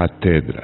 katedra.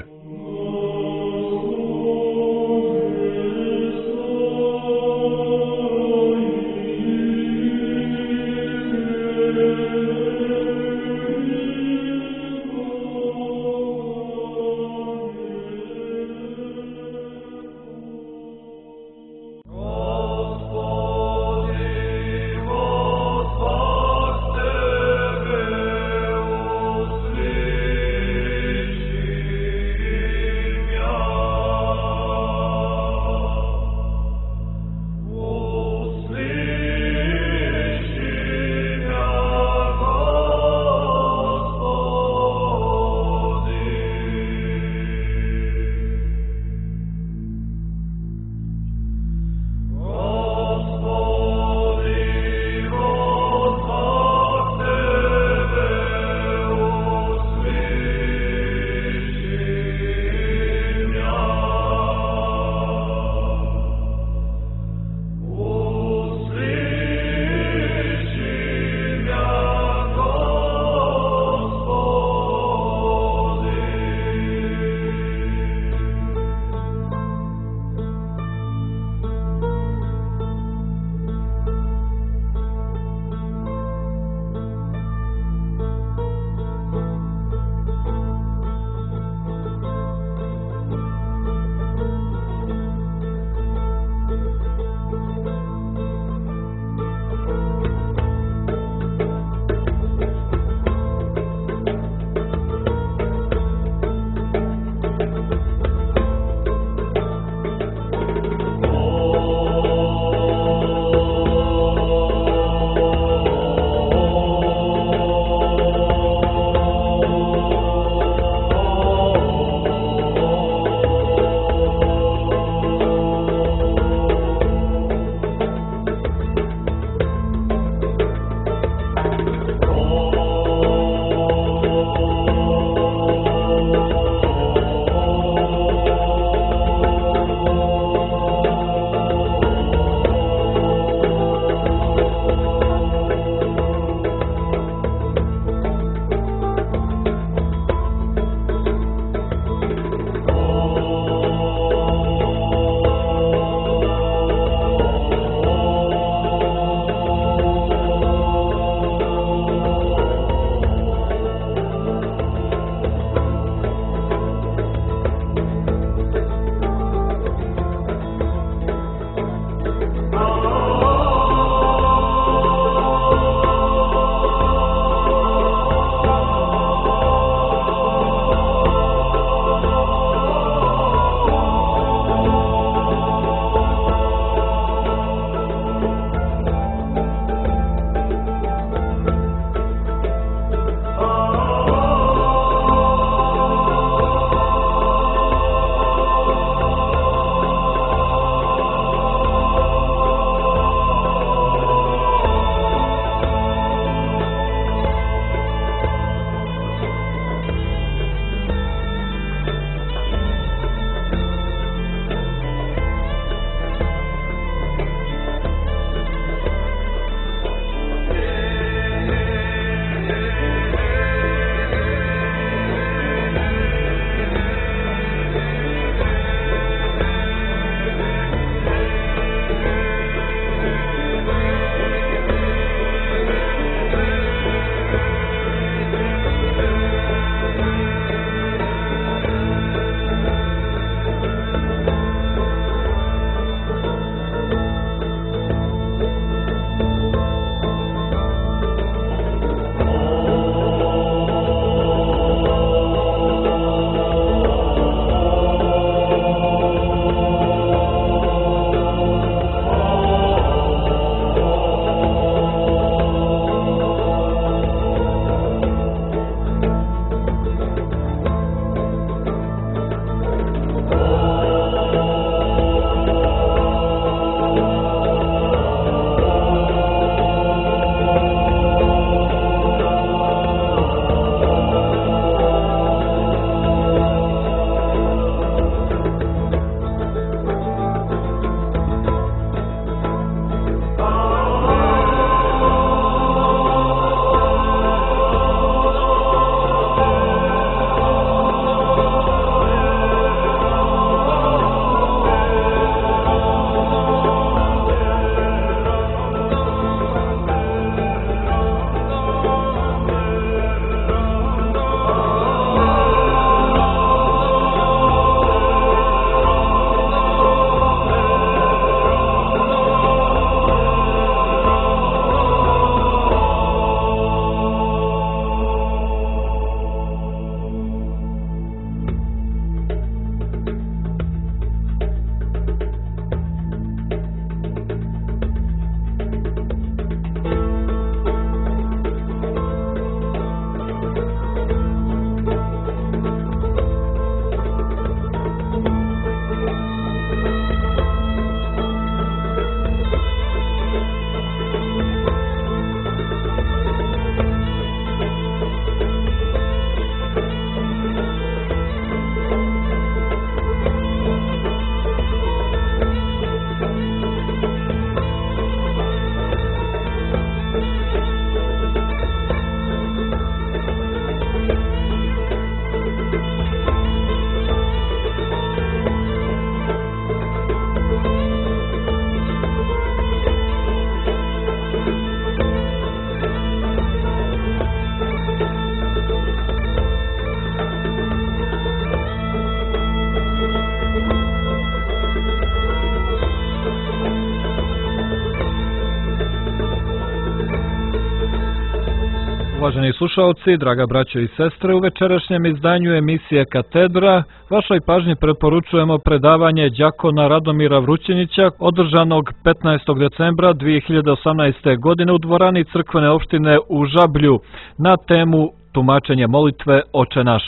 Uvaženi slušalci, draga braćo i sestre, u večerašnjem izdanju emisije Katedra vašoj pažnji preporučujemo predavanje đakona Radomira Vrućinića održanog 15. decembra 2018. godine u dvorani crkvene opštine u Žablju na temu tumačenje molitve Oče naš.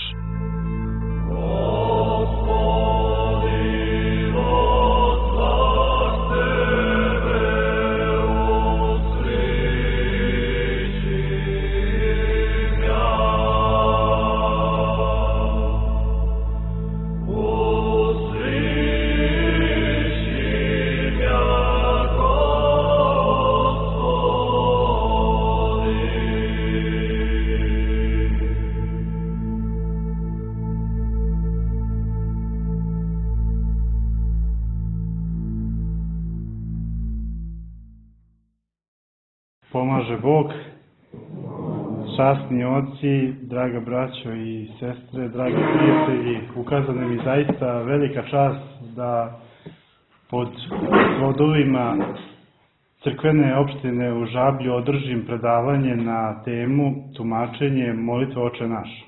Pomaže Bog, časni oci, draga braćo i sestre, dragi prijatelji, ukazana mi zaista velika čast da pod vodovima crkvene opštine u Žablju održim predavanje na temu tumačenje molitve Oče naš.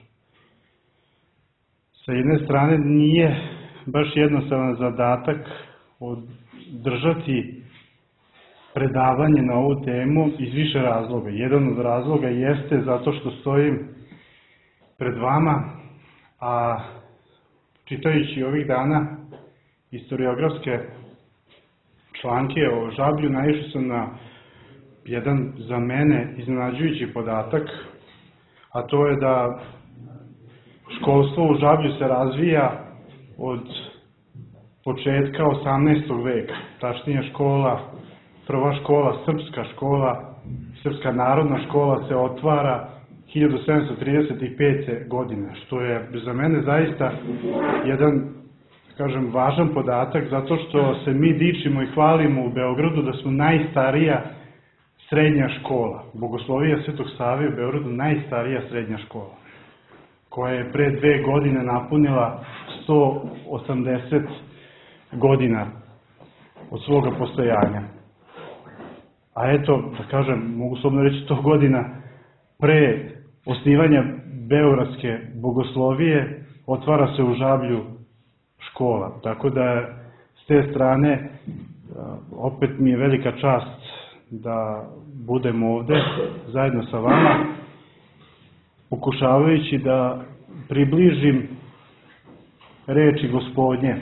Sa jedne strane nije baš jednostavan zadatak održati predavanje na ovu temu iz više razloga. Jedan od razloga jeste zato što stojim pred vama, a čitajući ovih dana historiografske članke o Žablju, naišao sam na jedan za mene iznenađujući podatak, a to je da školstvo u Žablju se razvija od početka 18. veka, tačnije prva škola, Srpska narodna škola se otvara 1735. godine, što je za mene zaista jedan, kažem, važan podatak, zato što se mi dičimo i hvalimo u Beogradu da smo najstarija srednja škola. Bogoslovija Svetog Save u Beogradu najstarija srednja škola, koja je pre 2 godine napunila 180 godina od svoga postojanja. A eto, da kažem, mogu slobodno reći 100 godina pre osnivanja Beogradske bogoslovije otvara se u Žablju škola. Tako da s te strane opet mi je velika čast da budem ovde zajedno sa vama, pokušavajući da približim reči Gospodnje.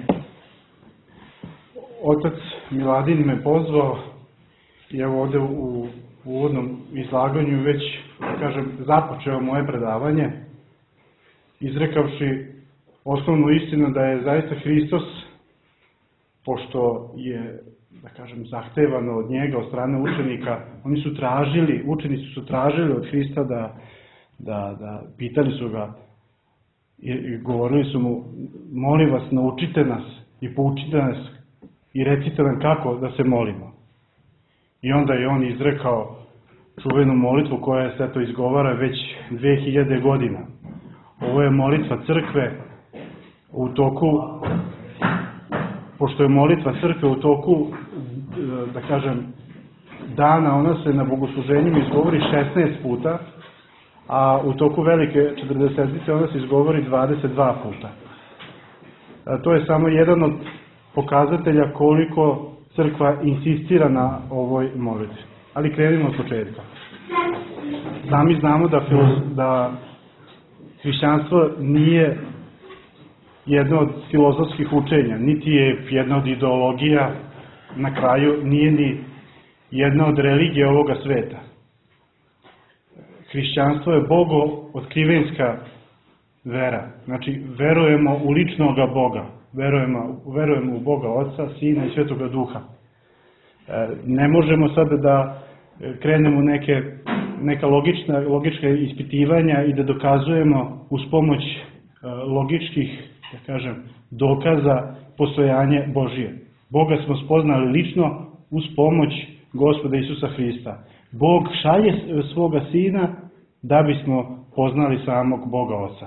Otac Miladin me pozvao i evo ovde u uvodnom izlaganju već, da kažem, započeo moje predavanje, izrekavši osnovnu istinu da je zaista Hristos, pošto je, da kažem, zahtevano od njega, od strane učenika, učenici su tražili od Hrista da pitali su ga i govorili su mu, molim vas, naučite nas i poučite nas i recite nam kako da se molimo. I onda je on izrekao čuvenu molitvu koja se to izgovara već 2000 godina. Ovo je molitva crkve u toku, pošto je molitva crkve u toku, da kažem, dana, ona se na bogosluženjima izgovori 16 puta, a u toku velike 40-ice ona se izgovori 22 puta. To je samo jedan od pokazatelja koliko crkva insistira na ovoj molitvi. Ali krenimo od početka. Sami znamo da hrišćanstvo nije jedno od filozofskih učenja, niti je jedna od ideologija, na kraju nije ni jedna od religija ovoga sveta. Hrišćanstvo je bogo-otkrivenska vera. Znači, verujemo u ličnoga Boga. Verujemo u Boga Oca, Sina i Svetoga Duha. Ne možemo sada da krenemo neka logička ispitivanja i da dokazujemo uz pomoć logičkih, da kažem, dokaza postojanje Božije. Boga smo spoznali lično uz pomoć Gospoda Isusa Hrista. Bog šalje svoga Sina da bismo poznali samog Boga Oca.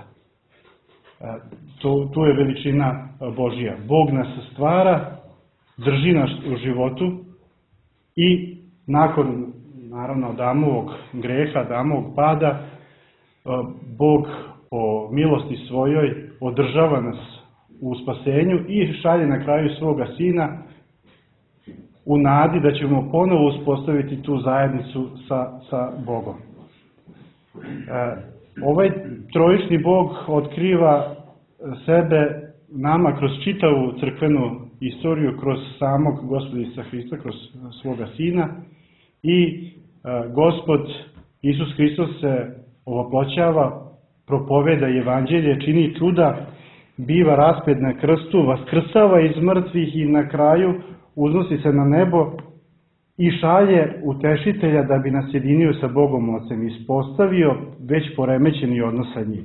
Tu je veličina Božija. Bog nas stvara, drži nas u životu i nakon, naravno, Adamovog greha, Adamovog pada, Bog po milosti svojoj održava nas u spasenju i šalje na kraju svoga Sina u nadi da ćemo ponovo uspostaviti tu zajednicu sa Bogom. Ovaj trojični Bog otkriva sebe nama kroz čitavu crkvenu istoriju, kroz samog Gospoda Isusa Hrista, kroz svoga Sina, i Gospod Isus Hristos se ovoploćava, propoveda evanđelje, čini čuda, biva raspet na krstu, vaskrsava iz mrtvih i na kraju uznosi se na nebo i šalje utešitelja da bi nas jedinio sa Bogom Ocem, ispostavio već poremećeni odnos sa njim.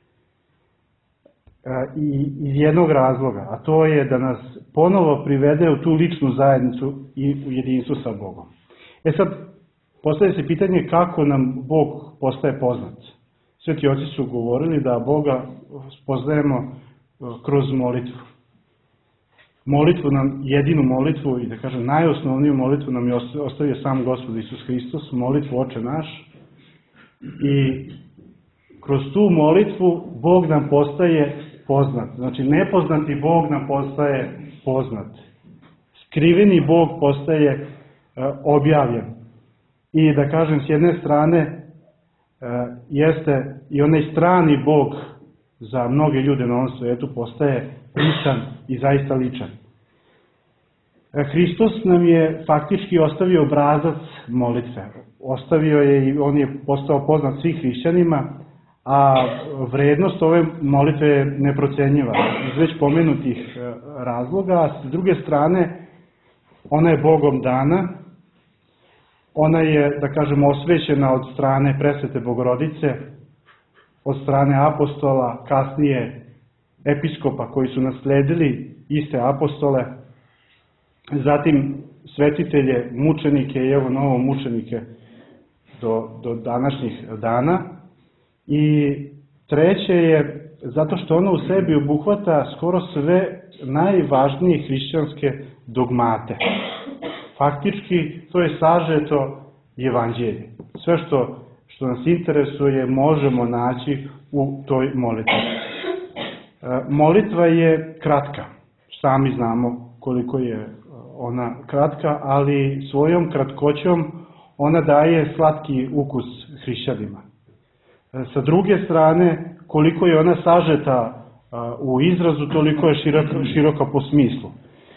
I iz jednog razloga, a to je da nas ponovo privede u tu ličnu zajednicu i u jedinstvu sa Bogom. Sad, postavlja se pitanje kako nam Bog postaje poznat. Sveti oci su govorili da Boga spoznajemo kroz molitvu. Molitvu nam, jedinu molitvu i da kažem najosnovniju molitvu nam je ostavio sam Gospod Isus Hristos, molitvu Oče naš. I kroz tu molitvu Bog nam postaje poznat. Znači nepoznati Bog nam postaje poznat. Skriveni Bog postaje objavljen. I da kažem, s jedne strane jeste i onaj strani Bog za mnoge ljude na ovom svijetu postaje ličan i zaista ličan. Hristos nam je faktički ostavio obrazac molitve. Ostavio je i on je postao poznat svih hrišćanima, a vrednost ove molitve je neprocenjiva iz već pomenutih razloga, a s druge strane ona je Bogom dana, ona je, da kažemo, osvećena od strane presvete Bogorodice, od strane apostola, kasnije episkopa koji su nasledili iste apostole, zatim svetitelje, mučenike i evo novo mučenike do današnjih dana. I treće je zato što ono u sebi obuhvata skoro sve najvažnije hrišćanske dogmate. Faktički to je sažeto evanđelje. Sve što nas interesuje možemo naći u toj molitvi. Molitva je kratka. Sami znamo koliko je ona kratka, ali svojom kratkoćom ona daje slatki ukus hrišćanima. Sa druge strane, koliko je ona sažeta u izrazu, toliko je široka po smislu.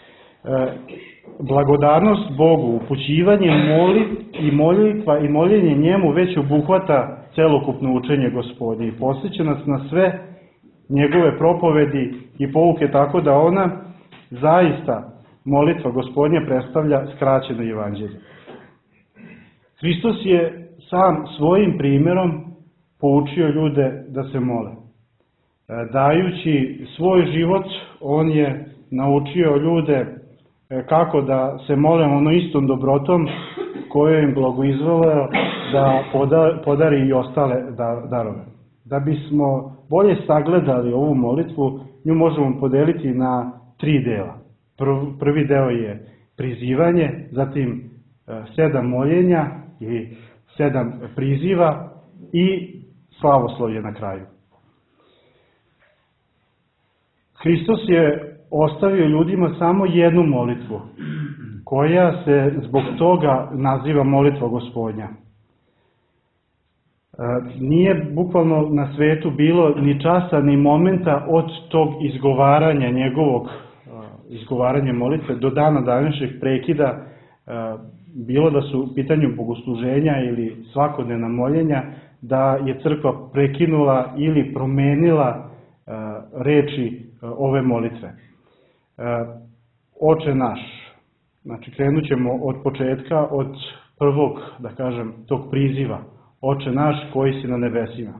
Blagodarnost Bogu, upućivanje i molitva i moljenje njemu već obuhvata celokupno učenje Gospodnje i podsjeća nas na sve njegove propovedi i pouke, tako da ona zaista, molitva Gospodnja, predstavlja skraćeno evanđelje. Hristos je sam svojim primjerom poučio ljude da se mole. Dajući svoj život, on je naučio ljude kako da se mole ono istom dobrotom koju im blagoizvoleo da podari i ostale darove. Da bismo bolje sagledali ovu molitvu, nju možemo podeliti na 3 dela. Prvi deo je prizivanje, zatim 7 moljenja i 7 priziva i slavoslovlje na kraju. Hristos je ostavio ljudima samo jednu molitvu, koja se zbog toga naziva molitva Gospodnja. Nije bukvalno na svetu bilo ni časa ni momenta od tog izgovaranja njegovog izgovaranja molitve do dana današnjeg prekida, bilo da su u pitanju bogosluženja ili svakodnevna moljenja, da je crkva prekinula ili promenila reči ove molitve. Oče naš, znači krenut ćemo od početka, od prvog, da kažem, tog priziva. Oče naš koji si na nebesima.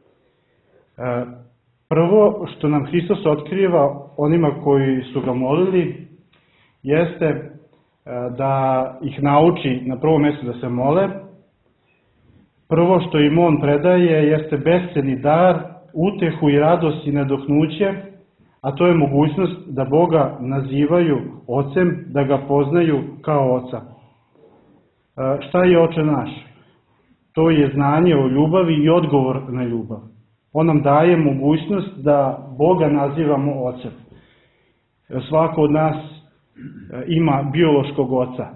Prvo što nam Hristos otkriva onima koji su ga molili, jeste da ih nauči na prvom mjestu da se mole. Prvo što im on predaje jeste besceni dar, utehu i radost i nadoknuće, a to je mogućnost da Boga nazivaju Ocem, da ga poznaju kao Oca. Šta je Oče naš? to je znanje o ljubavi i odgovor na ljubav. On nam daje mogućnost da Boga nazivamo Ocem. Svako od nas ima biološkog oca.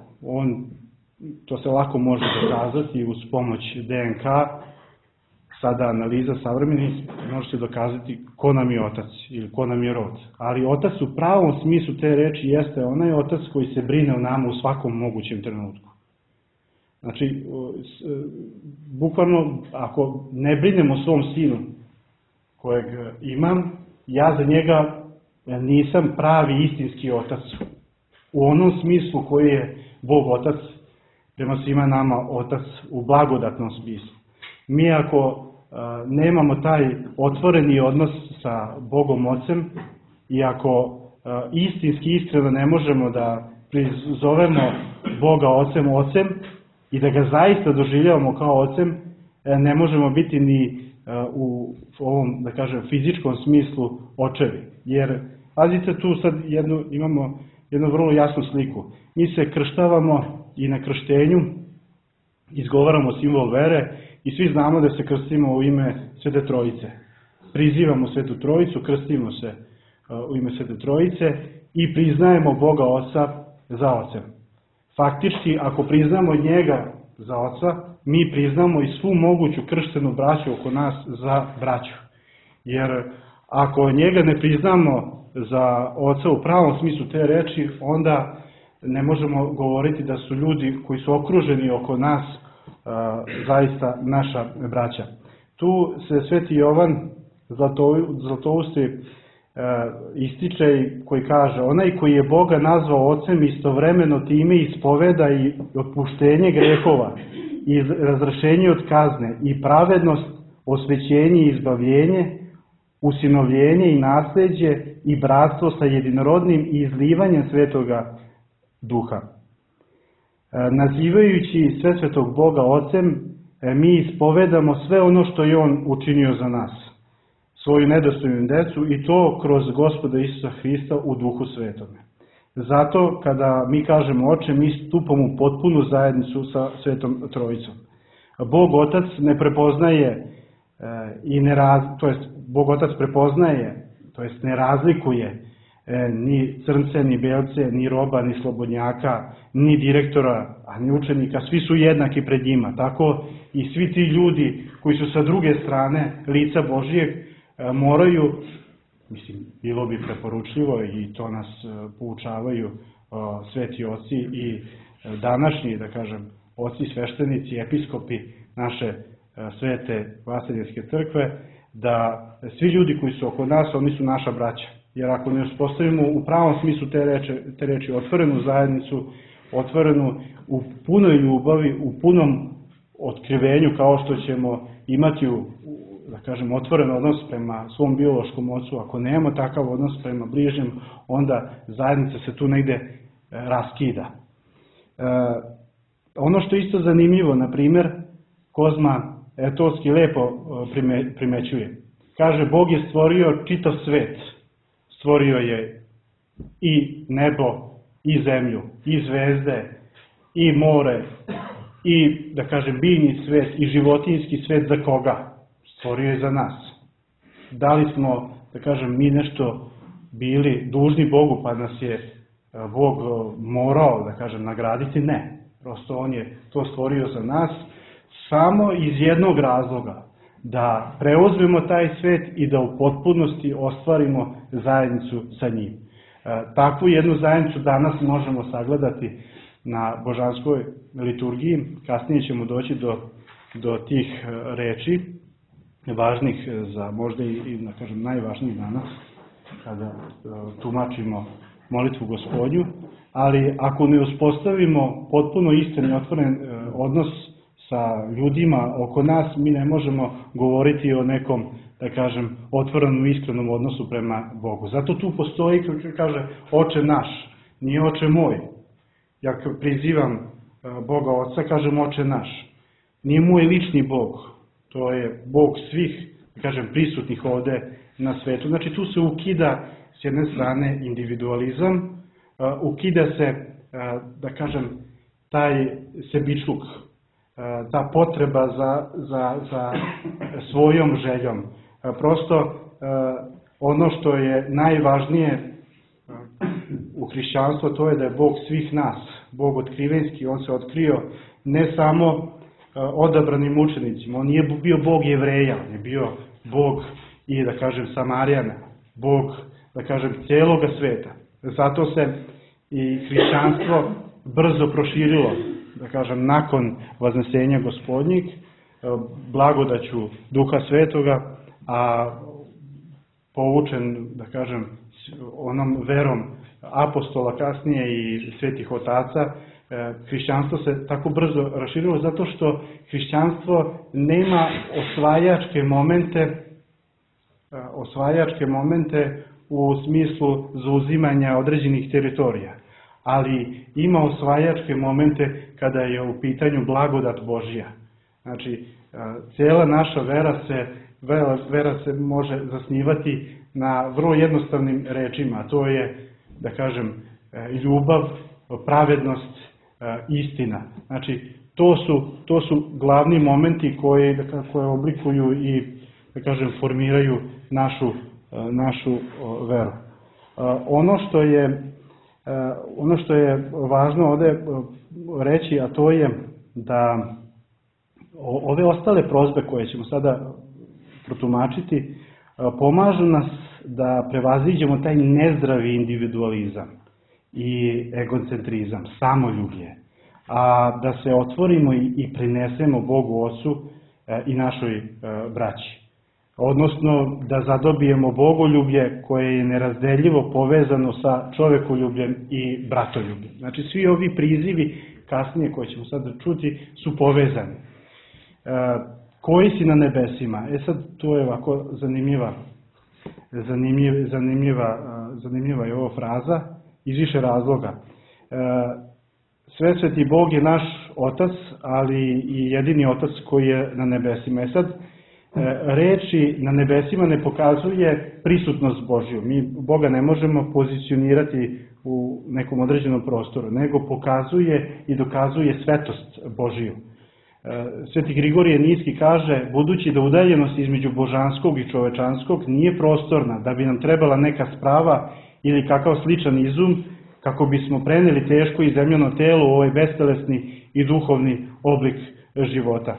To se lako može dokazati uz pomoć DNK. Sada analiza savremenih može se dokazati ko nam je otac ili ko nam je rod. Ali otac u pravom smislu te reči jeste onaj otac koji se brine o nama u svakom mogućem trenutku. Znači, bukvalno, ako ne brinem o svom sinu kojeg imam, ja za njega nisam pravi istinski otac. U onom smislu koji je Bog otac prema svima nama otac u blagodatnom smislu. Mi ako nemamo taj otvoreni odnos sa Bogom Ocem i ako istinski iskreno ne možemo da prizovemo Boga Ocem i da ga zaista doživljavamo kao Ocem, ne možemo biti ni u ovom, da kažem, fizičkom smislu očevi. Jer, pazite, tu sad imamo jednu vrlo jasnu sliku. Mi se krštavamo i na krštenju izgovaramo simbol vere i svi znamo da se krstimo u ime Svete Trojice. Prizivamo Svetu Trojicu, krstimo se u ime Svete Trojice i priznajemo Boga Oca za Ocem. Faktički, ako priznamo njega za Oca, mi priznamo i svu moguću krštenu braću oko nas za braću. Jer ako njega ne priznamo za Oca u pravom smislu te reči, onda ne možemo govoriti da su ljudi koji su okruženi oko nas zaista naša braća. Tu se Sveti Jovan Zlatousti ističe koji kaže: onaj koji je Boga nazvao Ocem istovremeno time ispoveda i otpuštenje grehova i razrešenje od kazne i pravednost, osvećenje i izbavljenje, usinovljenje i nasleđe i bratstvo sa jedinorodnim i izlivanjem Svetoga Duha. Nazivajući Svesvetog Boga Ocem, mi ispovedamo sve ono što je On učinio za nas, svoju nedostojnu decu, i to kroz Gospoda Isusa Hrista u Duhu Svetome. Zato kada mi kažemo Oče, mi stupamo u potpunu zajednicu sa Svetom Trojicom. Bog Otac ne prepoznaje Bog Otac prepoznaje, to jest ne razlikuje ni crnce, ni belce, ni roba, ni slobodnjaka, ni direktora, a ni učenika, svi su jednaki pred njima. Tako i svi ti ljudi koji su sa druge strane lica Božijeg moraju, bilo bi preporučljivo i to nas poučavaju sveti oci i današnji, da kažem, oci sveštenici, episkopi naše svete Vaseljenske crkve, da svi ljudi koji su oko nas, oni su naša braća. Jer ako ne uspostavimo u pravom smislu te reči otvorenu zajednicu, otvorenu u punoj ljubavi, u punom otkrivenju, kao što ćemo imati da kažem, otvoren odnos prema svom biološkom ocu, ako nemamo takav odnos prema bližnjem, onda zajednica se tu negde raskida. Ono što je isto zanimljivo, na primjer, Kozma Etovski lepo primećuje. Kaže, Bog je stvorio čitav svet. Stvorio je i nebo, i zemlju, i zvezde, i more, i, da kažem, biljni svet, i životinjski svet. Za koga? Stvorio je za nas. Da li smo, da kažem, mi nešto bili dužni Bogu, pa nas je Bog morao, da kažem, nagraditi? Ne. Prosto On je to stvorio za nas samo iz jednog razloga, da preuzmemo taj svet i da u potpunosti ostvarimo zajednicu sa njim. Takvu jednu zajednicu danas možemo sagledati na božanskoj liturgiji. Kasnije ćemo doći do tih reči, važnih za možda i da kažem, najvažnijih danas, kada tumačimo molitvu Gospodnju, ali ako ne uspostavimo potpuno istin i otvoren odnos sa ljudima oko nas, mi ne možemo govoriti o nekom, da kažem, otvorenom i iskrenom odnosu prema Bogu. Zato tu postoji, kako kaže, Oče naš, nije Oče moj. Ja prizivam Boga Oca, kažem Oče naš. Nije moj lični Bog, to je Bog svih, da kažem, prisutnih ovde na svetu. Znači tu se ukida s jedne strane individualizam, ukida se, da kažem, taj sebičluk. ta potreba za svojom željom. Prosto ono što je najvažnije u hrišćanstvu, to je da je Bog svih nas, Bog otkrivenski. On se otkrio ne samo odabranim učenicima, on nije bio Bog Jevreja, on je bio Bog i, da kažem, Samarijana, Bog, da kažem, cijeloga sveta. Zato se i hrišćanstvo brzo proširilo, da kažem, nakon vaznesenja Gospodnjeg, blagodaću Duha Svetoga, a povučen, da kažem, onom verom apostola kasnije i svetih otaca, hrišćanstvo se tako brzo raširilo zato što hrišćanstvo nema osvajačke momente u smislu zauzimanja određenih teritorija, ali ima osvajačke momente kada je u pitanju blagodat Božja. Znači, cijela naša vera se može zasnivati na vrlo jednostavnim rečima, a to je, da kažem, ljubav, pravednost, istina. Znači, to su glavni momenti koje oblikuju i, da kažem, formiraju našu veru. Ono što je važno ovdje reći, a to je da ove ostale prozbe koje ćemo sada protumačiti pomažu nas da prevaziđemo taj nezdravi individualizam i egocentrizam, samoljublje, a da se otvorimo i prinesemo Bogu Ocu i našoj braći. Odnosno da zadobijemo bogoljublje koje je nerazdeljivo povezano sa čovekoljubljem i bratoljubljem. Znači, svi ovi prizivi kasnije koje ćemo sad čuti su povezani. Koji si na nebesima? Sad, to je ovako zanimljiva je ovo fraza iz više razloga. Svesveti Bog je naš Otac, ali i jedini Otac koji je na nebesima. Sad, reči na nebesima ne pokazuje prisutnost Božju. Mi Boga ne možemo pozicionirati u nekom određenom prostoru, nego pokazuje i dokazuje svetost Božju. Sveti Grigorije Niski kaže, budući da udaljenost između božanskog i čovečanskog nije prostorna, da bi nam trebala neka sprava ili kakav sličan izum, kako bismo preneli teško i zemljano telo u ovaj bestelesni i duhovni oblik života.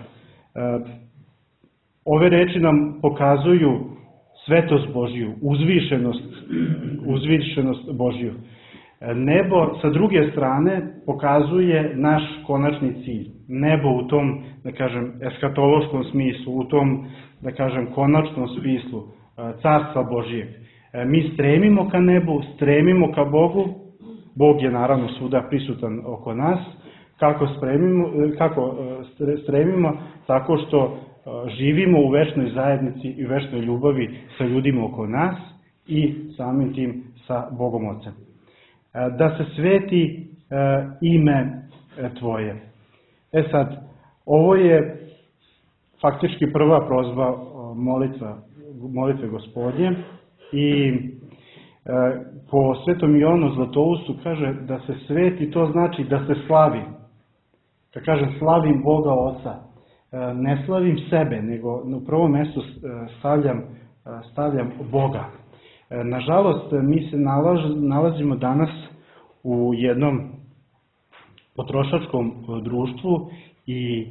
Ove reči nam pokazuju svetost Božju, uzvišenost Božju. Nebo, sa druge strane, pokazuje naš konačni cilj. Nebo u tom, da kažem, eskatološkom smislu, u tom, da kažem, konačnom smislu carstva Božijeg. Mi stremimo ka nebu, stremimo ka Bogu. Bog je naravno svuda prisutan oko nas. Kako stremimo? Tako što živimo u večnoj zajednici i večnoj ljubavi sa ljudima oko nas i samim tim sa Bogom Ocem. Da se sveti ime Tvoje. Sad, ovo je faktički prva prozba molitve Gospodnje i po Svetom Jovanu Zlatoustu kaže da se sveti, to znači da se slavi. Kad kažem slavim Boga Oca, ne slavim sebe, nego u prvom mjestu stavljam Boga. Nažalost, mi se nalazimo danas u jednom potrošačkom društvu i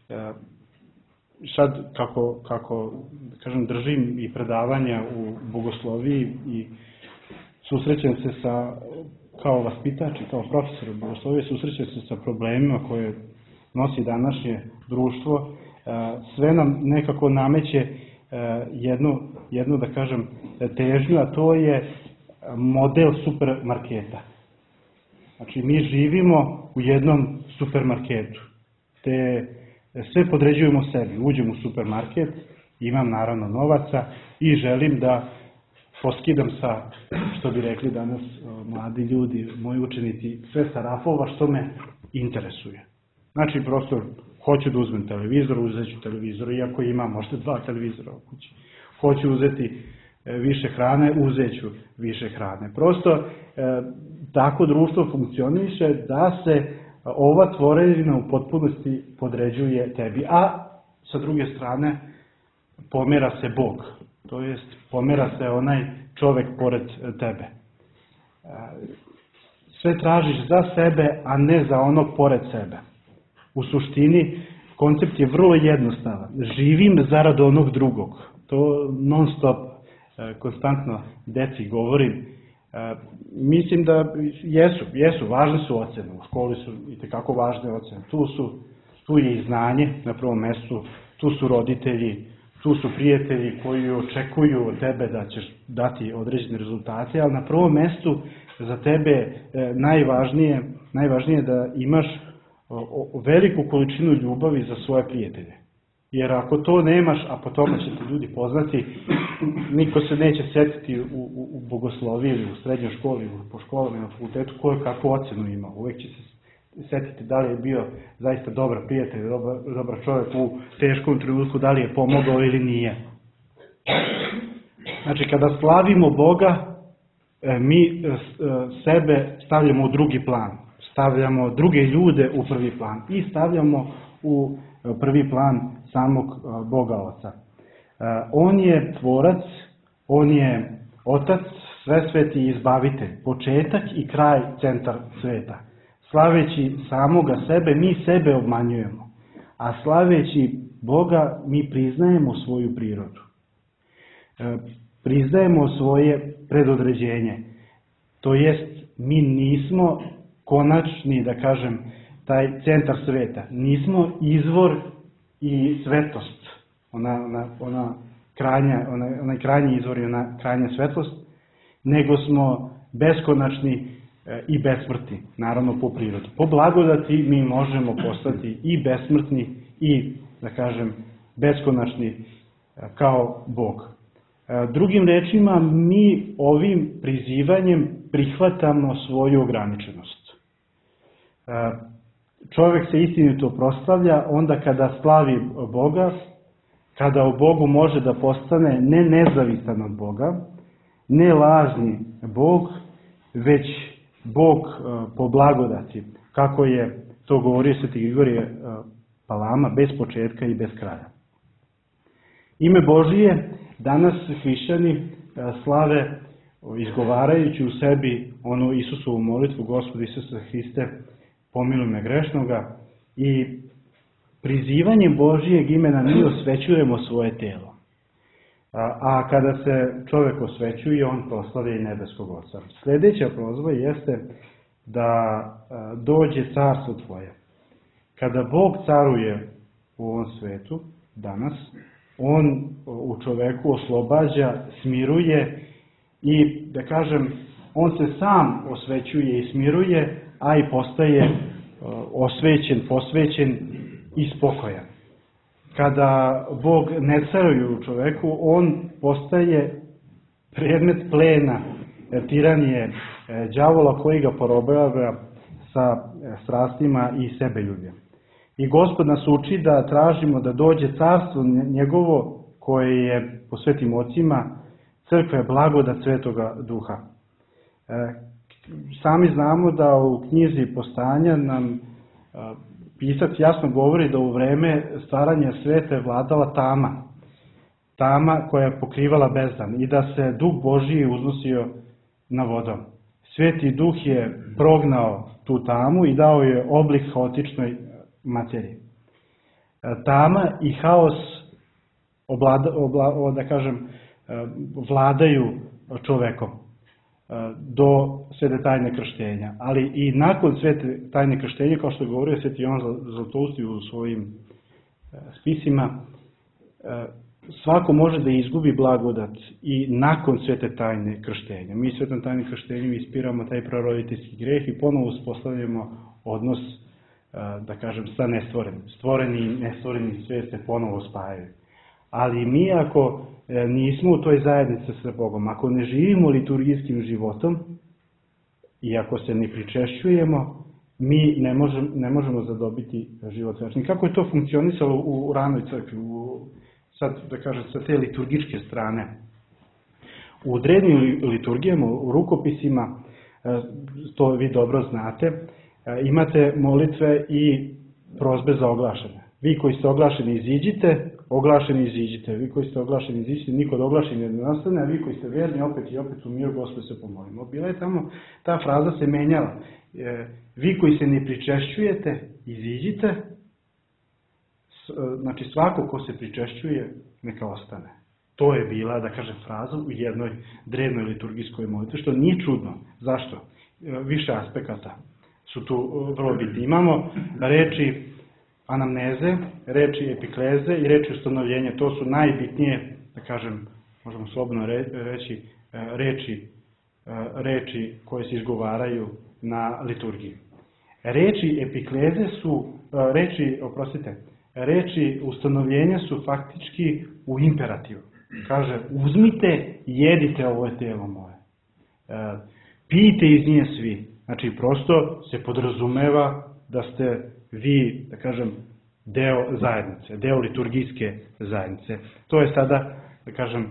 sad kako kažem, držim i predavanja u bogosloviji i susrećem se kao vaspitač i kao profesor u bogosloviji, susrećem se sa problemima koje nosi današnje društvo. Sve nam nekako nameće jednu, da kažem, težnju, a to je model supermarketa. Znači, mi živimo u jednom supermarketu, te sve podređujemo sebi. Uđem u supermarket, imam naravno novaca i želim da poskidam sa, što bi rekli danas mladi ljudi, moji učenici, sve sa rafova što me interesuje. Znači, prosto, hoću da uzmem televizor, uzet ću televizor, iako imam možda 2 televizora u kući. Hoću uzeti više hrane, uzet ću više hrane. Prosto, tako društvo funkcioniše da se ova tvorevina u potpunosti podređuje tebi, a sa druge strane pomera se Bog, to jest pomera se onaj čovek pored tebe. Sve tražiš za sebe, a ne za onog pored sebe. U suštini, koncept je vrlo jednostavan. Živim zarad onog drugog. To non stop, konstantno deci govorim. Mislim da jesu, važne su ocene. U školi su itekako važne ocene. Tu je i znanje na prvom mestu, tu su roditelji, tu su prijatelji koji očekuju od tebe da ćeš dati određene rezultate, ali na prvom mestu za tebe najvažnije je da imaš veliku količinu ljubavi za svoje prijatelje. Jer ako to nemaš, a po tome će te ljudi poznati, niko se neće setiti u bogosloviji ili u srednjoj školi, ili po školama i na fakultetu kakvu ocenu ima. Uvijek će se setiti da li je bio zaista dobar prijatelj, dobar čovjek u teškom trenutku, da li je pomogao ili nije. Znači, kada slavimo Boga, mi sebe stavljamo u drugi plan, stavljamo druge ljude u prvi plan i stavljamo u prvi plan samog Boga Oca. On je tvorac, on je Otac, svesveti i izbavitelj, početak i kraj, centar sveta. Slaveći samoga sebe, mi sebe obmanjujemo, a slaveći Boga, mi priznajemo svoju prirodu. Priznajemo svoje predodređenje. To jest, mi nismo konačni, da kažem, taj centar sveta. Nismo izvor i svetost, onaj krajnji izvor i ona krajnja svetlost, nego smo beskonačni i besmrtni, naravno po prirodi. Po blagodati mi možemo postati i besmrtni i, da kažem, beskonačni kao Bog. Drugim rečima, mi ovim prizivanjem prihvatamo svoju ograničenost. Čovjek se istinito proslavlja onda kada slavi Boga, kada u Bogu može da postane ne nezavisan od Boga, ne lažni Bog, već Bog po blagodati, kako je to govorio Sveti Grigorije Palama, bez početka i bez kraja. Ime Božije danas hrišćani slave izgovarajući u sebi onu Isusovu molitvu: Gospodи Isuse Hriste, pomiluj me grešnoga, i prizivanjem Božijeg imena mi osvećujemo svoje telo. A kada se čovjek osvećuje, on proslavlja i nebeskog Oca. Sljedeća prozba jeste da dođe carstvo Tvoje. Kada Bog caruje u ovom svetu danas, on u čoveku oslobađa, smiruje i, da kažem, on se sam osvećuje i smiruje, a i postaje osvećen, posvećen i spokojan. Kada Bog ne caruje u čoveku, on postaje predmet plena, tiranije đavola koji ga porobljava sa strastima i sebeljubljem. I Gospod nas uči da tražimo da dođe carstvo njegovo koje je po svetim ocima crkve blagodat Svetoga Duha. Sami znamo da u knjizi Postanja nam pisac jasno govori da u vreme stvaranja sveta je vladala tama koja je pokrivala bezdan i da se Duh Božiji uznosio na vodom. Sveti Duh je prognao tu tamu i dao je oblik haotičnoj materiji. Tama i haos vladaju čovekom do svete tajne krštenja. Ali i nakon svete tajne krštenja, kao što je govorio Sveti Jovan Zlatousti u svojim spisima, svako može da izgubi blagodat i nakon svete tajne krštenja. Mi svetom tajne krštenjem ispiramo taj praroditeljski greh i ponovo uspostavljamo odnos, da kažem, sa nestvorenim. Stvoreni i nestvoreni svijet se ponovo spajaju. Ali mi ako nismo u toj zajednici sa Bogom, ako ne živimo liturgijskim životom i ako se ne pričešćujemo, mi ne možemo zadobiti život večni. Kako je to funkcionisalo u ranoj crkvi, sad da kažem sa te liturgičke strane? U drevnim liturgijama, u rukopisima, to vi dobro znate, imate molitve i prozbe za oglašene. Vi koji ste oglašeni iziđite, oglašeni iziđite. Vi koji ste oglašeni iziđite, niko od oglašeni ne nastane, a vi koji ste vjerni opet i opet u miru Gospod se pomolimo. Bila je tamo, ta fraza se menjala. Vi koji se ne pričešćujete, iziđite. Znači svako ko se pričešćuje, neka ostane. To je bila, da kažem, fraza u jednoj drevnoj liturgijskoj molitvi, što nije čudno. Zašto? Više aspekata su tu vrlo bitni. Imamo reči anamneze, reči epikleze i reči ustanovljenja. To su najbitnije, da kažem, možemo slobodno reći, reči koje se izgovaraju na liturgiji. Reči epikleze su, reči ustanovljenja su faktički u imperativu. Kaže, uzmite i jedite, ovo je telo moje. Pijte iz nje svi. Znači, prosto se podrazumeva da ste vi, da kažem, deo zajednice, deo liturgijske zajednice. To je sada, da kažem,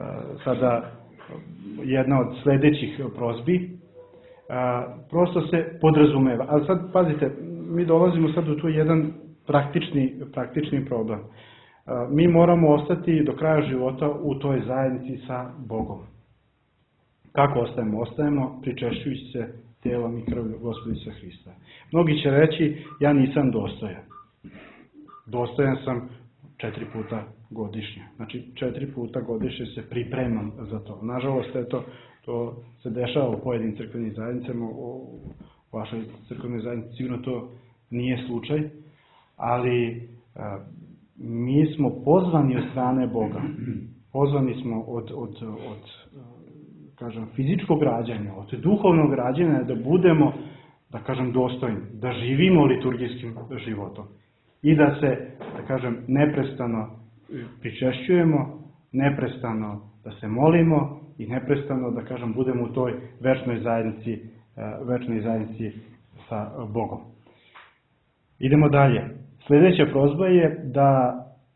jedna od sljedećih prozbi. Prosto se podrazumeva. Ali sad, pazite, mi dolazimo sad u tu jedan praktični problem. Mi moramo ostati do kraja života u toj zajednici sa Bogom. Kako ostajemo? Ostajemo pričešćujući se tijelom i krvlju Gospodića Hrista. Mnogi će reći, ja nisam dostojan. Dostojan sam 4 puta godišnje. Znači 4 puta godišnje se pripremam za to. Nažalost, to se dešava u pojedinim crkvenim zajednicama, u vašoj crkvenoj zajednici sigurno to nije slučaj, ali mi smo pozvani od strane Boga. Pozvani smo od kažem, fizičkog rađanja, od duhovnog rađanja da budemo, da kažem, dostojni, da živimo liturgijskim životom i da se, da kažem, neprestano pričešćujemo, neprestano da se molimo i neprestano, da kažem, budemo u toj večnoj zajednici sa Bogom. Idemo dalje. Sljedeća prozba je da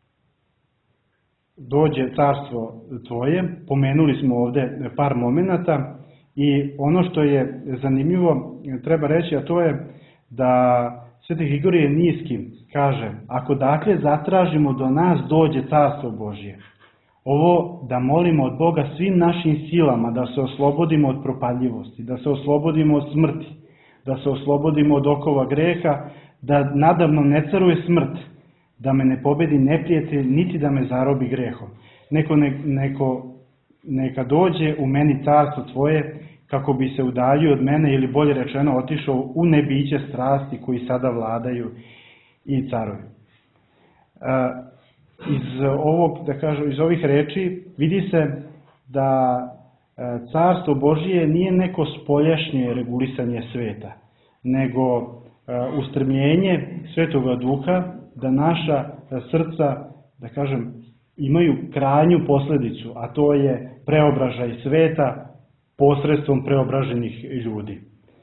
dođe carstvo tvoje. Pomenuli smo ovdje par momenata i ono što je zanimljivo treba reći, a to je da Sveti Grigorije Niski kaže, ako dakle zatražimo do nas dođe carstvo Božje, ovo da molimo od Boga svim našim silama da se oslobodimo od propadljivosti, da se oslobodimo od smrti, da se oslobodimo od okova greha, da nadamnom ne caruje smrt, da me ne pobedi neprijatelj, niti da me zarobi grehom. Neka dođe u meni carstvo tvoje, kako bi se udaljio od mene, ili bolje rečeno otišao u nebiće strasti koji sada vladaju i caruju. Iz ovih reči vidi se da carstvo Božije nije neko spoljašnje regulisanje sveta, nego ustremljenje Svetoga Duha da naša srca, da kažem, imaju krajnju posljedicu, a to je preobražaj sveta posredstvom preobraženih ljudi.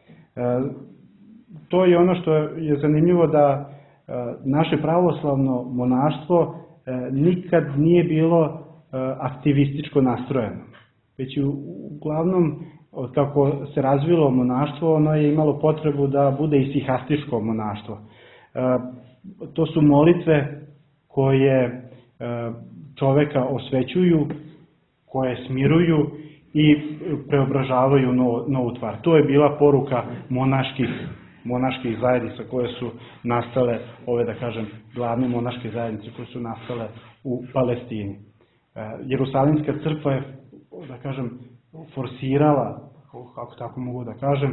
To je ono što je zanimljivo, da naše pravoslavno monaštvo nikad nije bilo aktivističko nastrojeno. Već uglavnom, kako se razvilo monaštvo, ono je imalo potrebu da bude i sihastičko monaštvo. To su molitve koje čoveka osvećuju, koje smiruju i preobražavaju novu tvar. To je bila poruka monaških zajednica koje su nastale, ove, da kažem, glavne monaške zajednice koje su nastale u Palestini. Jerusalimska crkva je, da kažem, forsirala, kako tako mogu da kažem,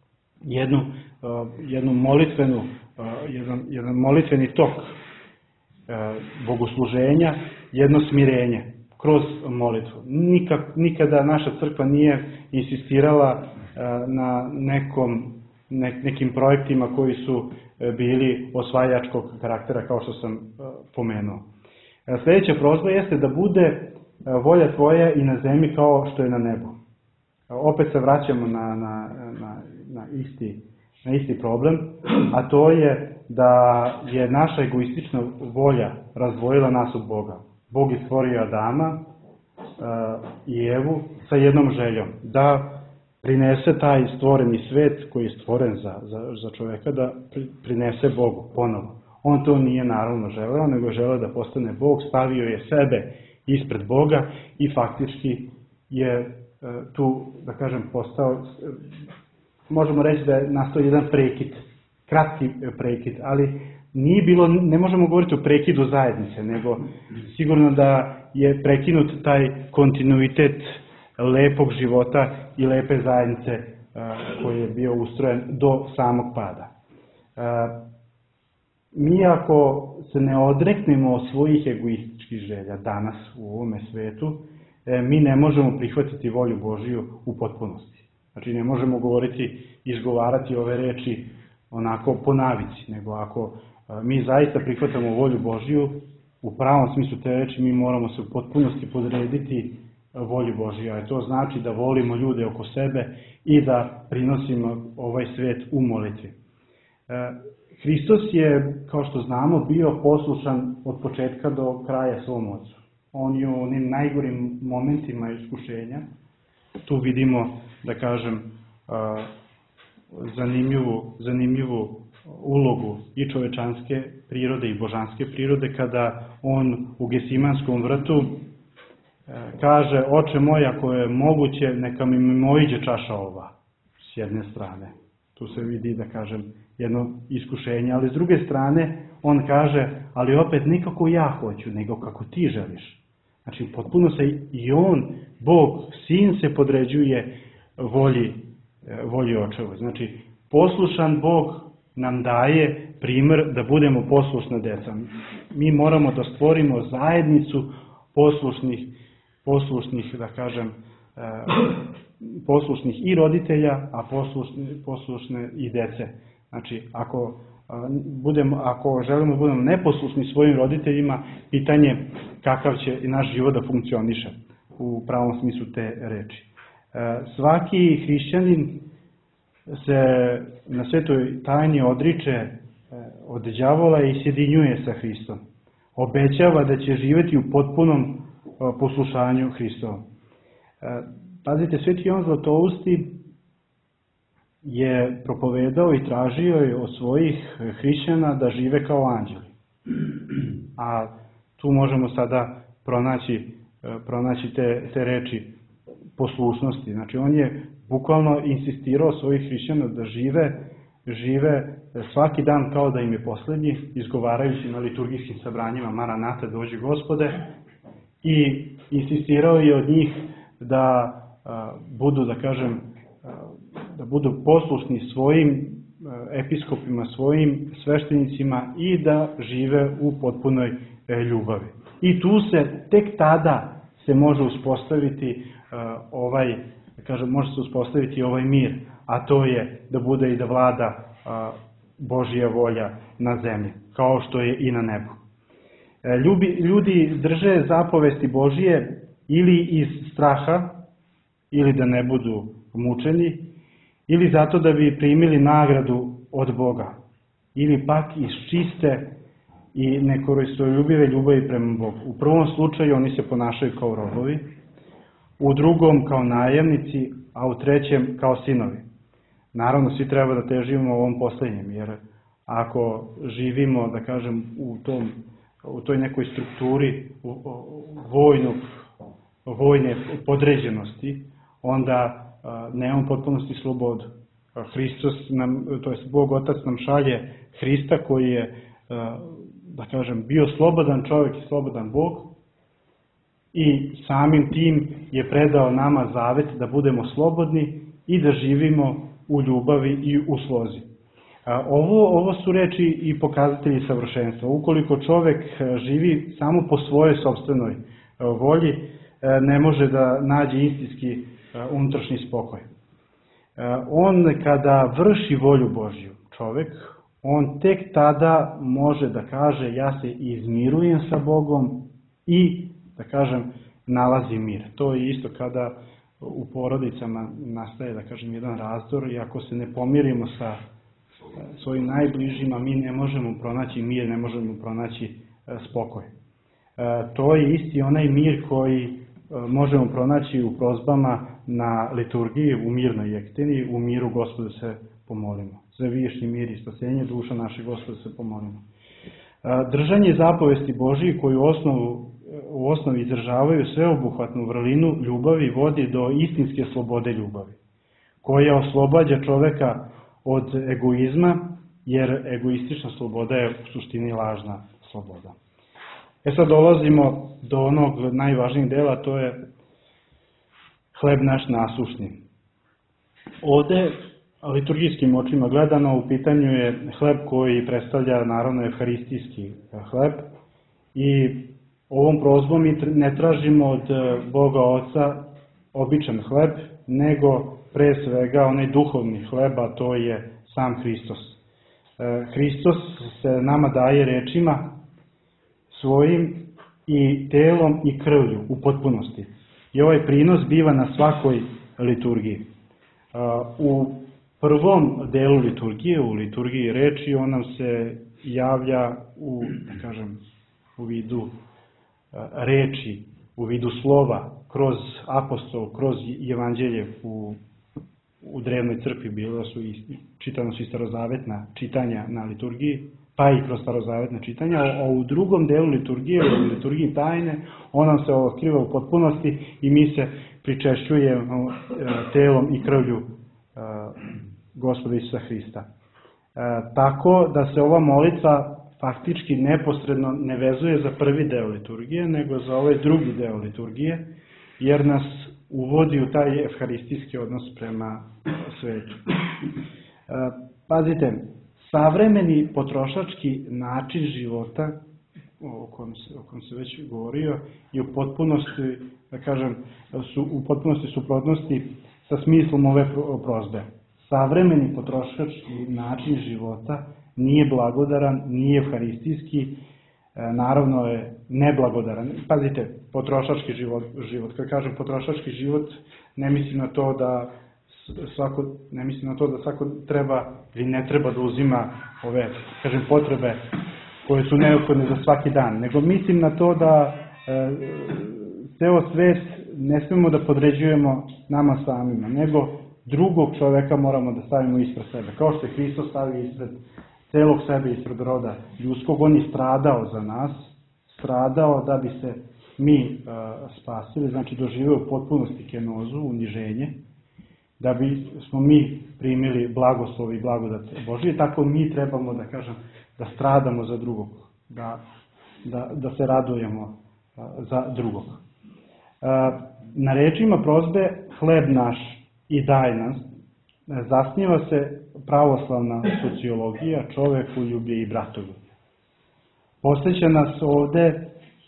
jedan molitveni tok bogosluženja, jedno smirenje kroz molitvu. Nikada naša crkva nije insistirala na nekim projektima koji su bili osvajačkog karaktera, kao što sam pomenuo. Sljedeća prozba jeste da bude volja tvoja i na zemlji kao što je na nebu. Opet se vraćamo na isti problem, a to je da je naša egoistična volja razdvojila nas od Boga. Bog je stvorio Adama i Evu sa jednom željom, da prinese taj stvoreni svet koji je stvoren za čovjeka, da prinese Bogu ponovo. On to nije naravno želeo, nego želeo da postane Bog, stavio je sebe ispred Boga i faktički je tu, da kažem, postao, možemo reći da je nastao jedan prekid, kratki prekid, ali nije bilo, ne možemo govoriti o prekidu zajednice, nego sigurno da je prekinut taj kontinuitet lepog života i lepe zajednice koji je bio ustrojen do samog pada. Mi ako se ne odreknemo od svojih egoističkih želja danas u ovome svetu, mi ne možemo prihvatiti volju Božiju u potpunosti. Znači ne možemo govoriti, izgovarati ove reči onako po navici, nego ako mi zaista prihvatamo volju Božiju, u pravom smislu te reči mi moramo se u potpunosti podrediti volju Božiju, a to znači da volimo ljude oko sebe i da prinosimo ovaj svet u molitvi. Hristos je, kao što znamo, bio poslušan od početka do kraja svom Ocu. On je u onim najgorim momentima iskušenja, tu vidimo, da kažem, zanimljivu ulogu i čovečanske prirode i božanske prirode, kada on u Gesimanskom vrtu kaže: Oče moj, ako je moguće, neka mi mimoiđe čaša ova, s jedne strane. Tu se vidi, da kažem, jedno iskušenje, ali s druge strane on kaže: ali opet nikako ja hoću, nego kako ti želiš. Znači, potpuno se i on, Bog, Sin, se podređuje volji Očevoj. Znači, poslušan Bog nam daje primjer da budemo poslušna deca. Mi moramo da stvorimo zajednicu poslušnih, da kažem, poslušnih i roditelja, a poslušne i dece. Znači, ako želimo da budemo neposlušni svojim roditeljima, pitanje kakav će i naš život da funkcioniše u pravom smislu te reči. Svaki hrišćanin se na svetoj tajni odriče od đavola i sjedinjuje sa Hristom. Obećava da će živjeti u potpunom poslušanju Hristovom. Pazite, Sveti Jovan Zlatousti je propovedao i tražio od svojih hrišćana da žive kao anđeli. A tu možemo sada pronaći te reči poslušnosti. Znači, on je bukvalno insistirao svojih hrišćana da žive svaki dan kao da im je poslednji, izgovarajući na liturgijskim sabranjima Maranata, dođi Gospode, i insistirao je od njih da budu, da kažem, da budu poslušni svojim episkopima, svojim sveštenicima i da žive u potpunoj ljubavi. I tu se, tek tada se može uspostaviti ovaj mir, a to je da bude i da vlada Božja volja na zemlji, kao što je i na nebu. Ljudi drže zapovesti Božije ili iz straha, ili da ne budu mučeni, ili zato da bi primili nagradu od Boga, ili pak iz čiste i nekoristoljubive ljubavi prema Bogu. U prvom slučaju oni se ponašaju kao robovi, u drugom kao najemnici, a u trećem kao sinovi. Naravno, svi treba da težimo ovom poslednjem, jer ako živimo, da kažem, u toj nekoj strukturi vojne podređenosti, onda nemamo potpunosti slobodu. Hristos nam, to jest Bog Otac nam šalje Hrista koji je, da kažem, bio slobodan čovjek i slobodan Bog, i samim tim je predao nama zavet da budemo slobodni i da živimo u ljubavi i u slozi. Ovo su reči i pokazatelji savršenstva. Ukoliko čovjek živi samo po svojoj sopstvenoj volji, ne može da nađe istinski unutrašnji spokoj. On kada vrši volju Božju, čovjek, on tek tada može da kaže: ja se izmirujem sa Bogom i, da kažem, nalazi mir. To je isto kada u porodicama nastaje, da kažem, jedan razdor, i ako se ne pomirimo sa svojim najbližima, mi ne možemo pronaći mir, ne možemo pronaći spokoj. To je isti onaj mir koji možemo pronaći u prozbama na liturgiji u mirnoj jektini, u miru Gospodu se pomolimo. Za višnji mir i spasenje duša naše Gospodu se pomolimo. Držanje zapovesti Božije koji u osnovi izražavaju sveobuhvatnu vrlinu ljubavi vodi do istinske slobode ljubavi, koja oslobađa čoveka od egoizma, jer egoistična sloboda je u suštini lažna sloboda. Sad dolazimo do onog najvažnijeg dela, to je hleb naš nasušni. Ovde, liturgijskim očima gledano, u pitanju je hleb koji predstavlja naravno evharistijski hleb i ovom prozbom mi ne tražimo od Boga Oca običan hleb, nego pre svega onaj duhovni hleb, a to je sam Hristos. Hristos se nama daje rečima svojim i telom i krvlju u potpunosti. I ovaj prinos biva na svakoj liturgiji. U prvom delu liturgije, u liturgiji reči, on nam se javlja u vidu reči, u vidu slova, kroz apostol, kroz evanđelje u drevnoj crkvi čitano su i starozavetna čitanja na liturgiji, pa i kroz starozavetna čitanja, a u drugom delu liturgije, u liturgiji tajne, on nam se otkriva u potpunosti i mi se pričešćujemo telom i krvlju Gospoda Isusa Hrista. Tako da se ova molitva faktički neposredno ne vezuje za prvi deo liturgije, nego za ovaj drugi deo liturgije, jer nas uvodi u taj evharistijski odnos prema svetu. Pazite, savremeni potrošački način života, o kom se već govorio, je u potpunosti, u potpunosti suprotnosti sa smislom ove prozbe. Savremeni potrošački način života nije blagodaran, nije evharistijski, naravno je neblagodaran. Pazite, potrošački život. Kad kažem potrošački život, ne mislim na to da svako treba ili ne treba da uzima ove, potrebe koje su neophodne za svaki dan, nego mislim na to da ceo svet ne smemo da podređujemo nama samima, nego drugog čoveka moramo da stavimo ispred sebe. Kao što je Hristos stavio ispred celog sebe, ispred roda ljudskog, on je stradao za nas, stradao da bi se mi spasili, znači doživeo u potpunosti kenozu, uniženje, da bi smo mi primili blagoslov i blagodat Božije, tako mi trebamo da stradamo za drugog, da se radujemo za drugog. Na rečima prozbe hleb naš i daj nas zasniva se pravoslavna sociologija, čovekoljublje i bratoljublje. Podseća nas ovde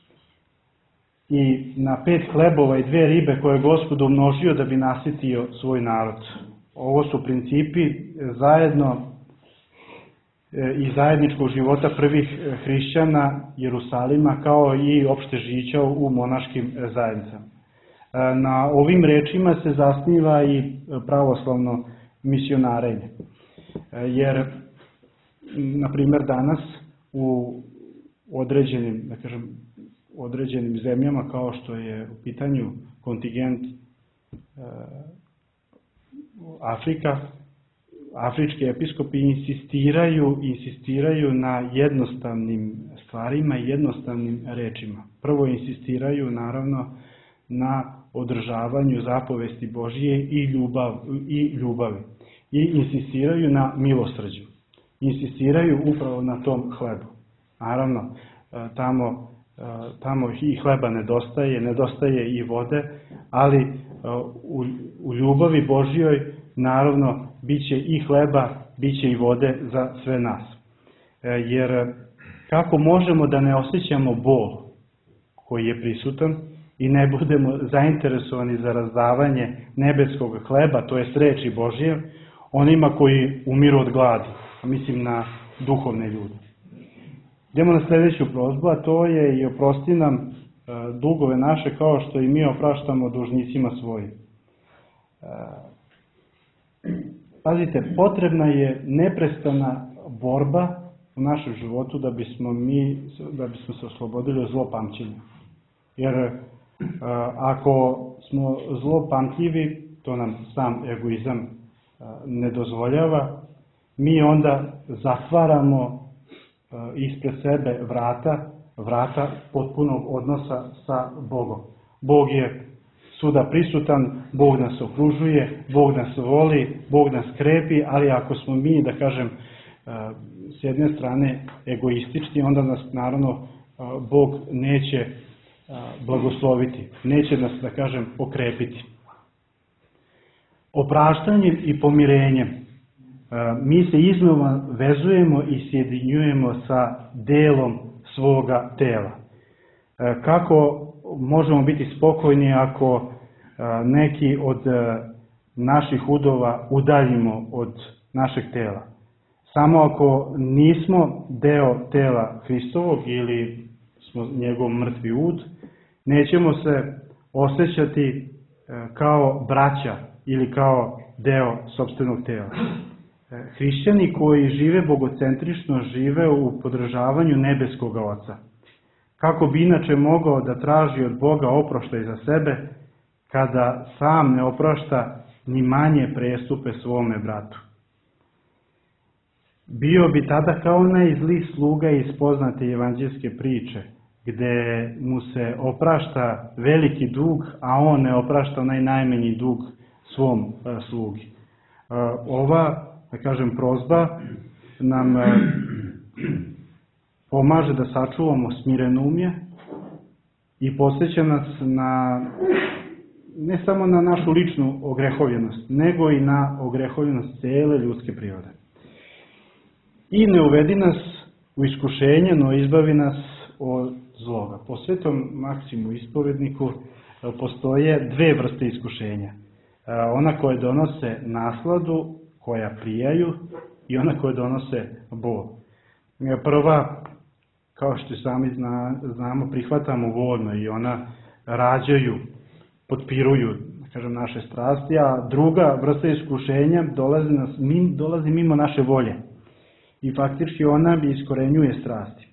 i na 5 hlebova i 2 ribe koje je Gospod umnožio da bi nasitio svoj narod. Ovo su principi zajedno i zajedničkog života prvih hrišćana Jerusalima, kao i opšte žića u monaškim zajednicama. Na ovim rečima se zasniva i pravoslavno misionarenje. Jer, na primjer, danas u određenim zemljama, kao što je u pitanju kontingent Afrika, afrički episkopi insistiraju na jednostavnim stvarima i jednostavnim rečima. Prvo insistiraju, naravno, na održavanju zapovesti Božije i ljubavi. I insistiraju na milosrđu. Insistiraju upravo na tom hlebu. Naravno, tamo i hleba nedostaje i vode, ali u ljubavi Božjoj, naravno, biće i hleba, biće i vode za sve nas. Jer kako možemo da ne osjećamo bol koji je prisutan i ne budemo zainteresovani za razdavanje nebeskog hleba, to jest reči Božje, onima koji umiru od gladi, mislim na duhovne ljude. Idemo na sljedeću prozbu, a to je i oprosti nam dugove naše kao što i mi opraštamo dužnicima svojim. Pazite, potrebna je neprestana borba u našem životu da bismo se oslobodili od zlopamćenja. Jer ako smo zlopamtljivi, to nam sam egoizam ne dozvoljava, mi onda zatvaramo ispred sebe vrata potpunog odnosa sa Bogom. Bog je svuda prisutan, Bog nas okružuje, Bog nas voli, Bog nas krepi, ali ako smo mi, da kažem, s jedne strane egoistični, onda nas naravno Bog neće blagosloviti, neće nas, da kažem, okrepiti. Opraštanjem i pomirenjem mi se iznova vezujemo i sjedinjujemo sa delom svoga tela. Kako možemo biti spokojni ako neki od naših udova udaljimo od našeg tela? Samo ako nismo deo tela Hristovog ili smo njegov mrtvi ud, nećemo se osjećati kao braća ili kao deo sopstvenog tela. Hrišćani koji žive bogocentrično žive u podržavanju nebeskog Oca. Kako bi inače mogao da traži od Boga oproštaj za sebe, kada sam ne oprašta ni manje prestupe svome bratu? Bio bi tada kao onaj zli sluga iz poznate evanđelske priče, gde mu se oprašta veliki dug, a on ne oprašta onaj najmanji dug svom slugi. Ova, da kažem, prozba nam pomaže da sačuvamo smirenumlje i podsjeća nas ne samo na našu ličnu ogrehovljenost, nego i na ogrehovljenost cele ljudske prirode. I ne uvedi nas u iskušenje, no izbavi nas od zloga. Po Svetom Maksimu Ispovedniku postoje dve vrste iskušenja. Ona koje donose nasladu, koja prijaju, i ona koje donose bol. Prva, kao što sami znamo, prihvatamo voljno i ona rađaju, potpiruju, da kažem, naše strasti, a druga vrsta iskušenja dolazi mimo naše volje i faktički ona iskorenjuje strasti.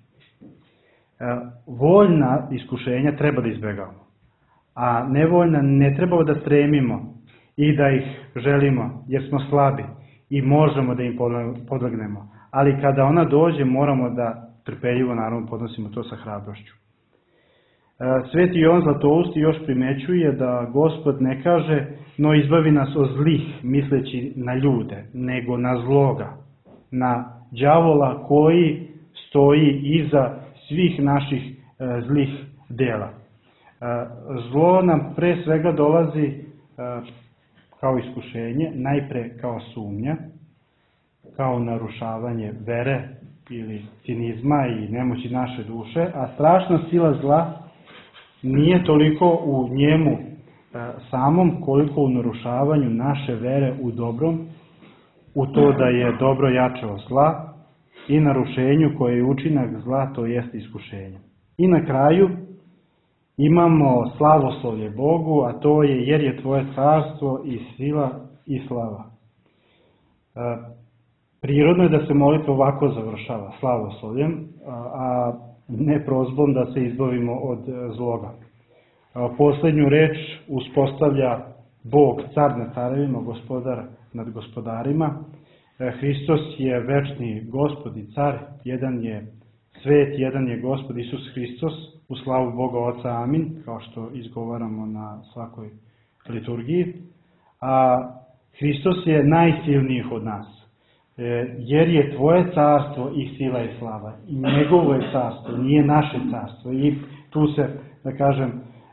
Voljna iskušenja treba da izbegavamo, a nevoljna ne treba da stremimo i da ih želimo, jer smo slabi i možemo da im podlegnemo. Ali kada ona dođe, moramo da trpeljivo, naravno, podnosimo to sa hrabrošću. Sveti Jovan Zlatousti još primećuje da Gospod ne kaže, no izbavi nas od zlih, misleći na ljude, nego na zloga, na đavola koji stoji iza svih naših zlih dela. Zlo nam pre svega dolazi kao iskušenje, najpre kao sumnja, kao narušavanje vere ili cinizma i nemoći naše duše, a strašna sila zla nije toliko u njemu samom, koliko u narušavanju naše vere u dobrom, u to da je dobro jače od zla i narušenju koje je učinak zla, to jest iskušenje. I na kraju imamo slavoslovlje Bogu, a to je jer je tvoje carstvo i sila i slava. Prirodno je da se molitva ovako završava, slavoslovljem, a ne prozbom da se izbavimo od zloga. Poslednju reč uspostavlja Bog, car nad carevima, gospodar nad gospodarima. Hristos je večni gospod i car, jedan je svet, jedan je gospod Isus Hristos, u slavu Boga Oca, amin, kao što izgovaramo na svakoj liturgiji. A Hristos je najsilniji od nas, jer je tvoje carstvo i sila i slava. I njegovo je carstvo, nije naše carstvo. I tu se, da kažem,